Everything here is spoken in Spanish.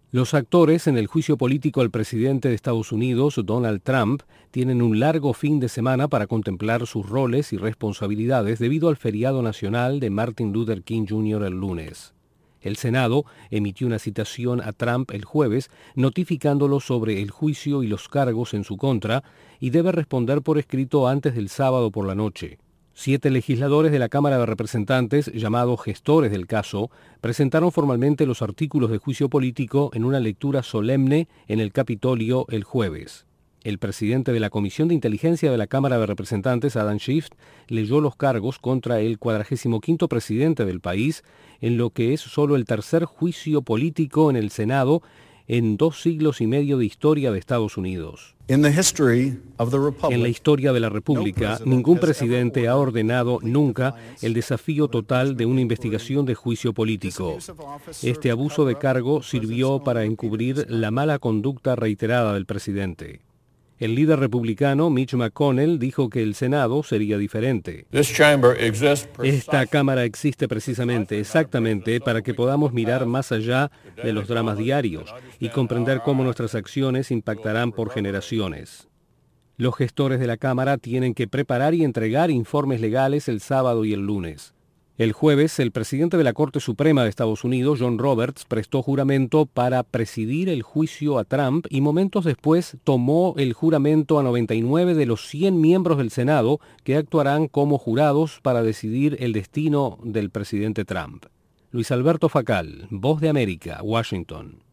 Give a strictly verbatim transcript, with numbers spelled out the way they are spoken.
Los actores en el juicio político al presidente de Estados Unidos, Donald Trump, tienen un largo fin de semana para contemplar sus roles y responsabilidades debido al feriado nacional de Martin Luther King junior el lunes. El Senado emitió una citación a Trump el jueves, notificándolo sobre el juicio y los cargos en su contra, y debe responder por escrito antes del sábado por la noche. Siete legisladores de la Cámara de Representantes, llamados gestores del caso, presentaron formalmente los artículos de juicio político en una lectura solemne en el Capitolio el jueves. El presidente de la Comisión de Inteligencia de la Cámara de Representantes, Adam Schiff, leyó los cargos contra el cuadragésimo quinto presidente del país, en lo que es solo el tercer juicio político en el Senado en dos siglos y medio de historia de Estados Unidos. En la historia de la República, ningún presidente ha ordenado nunca el desafío total de una investigación de juicio político. Este abuso de cargo sirvió para encubrir la mala conducta reiterada del presidente. El líder republicano Mitch McConnell dijo que el Senado sería diferente. Esta Cámara existe precisamente, exactamente, para que podamos mirar más allá de los dramas diarios y comprender cómo nuestras acciones impactarán por generaciones. Los gestores de la Cámara tienen que preparar y entregar informes legales el sábado y el lunes. El jueves, el presidente de la Corte Suprema de Estados Unidos, John Roberts, prestó juramento para presidir el juicio a Trump y momentos después tomó el juramento a noventa y nueve de los cien miembros del Senado que actuarán como jurados para decidir el destino del presidente Trump. Luis Alberto Facal, Voz de América, Washington.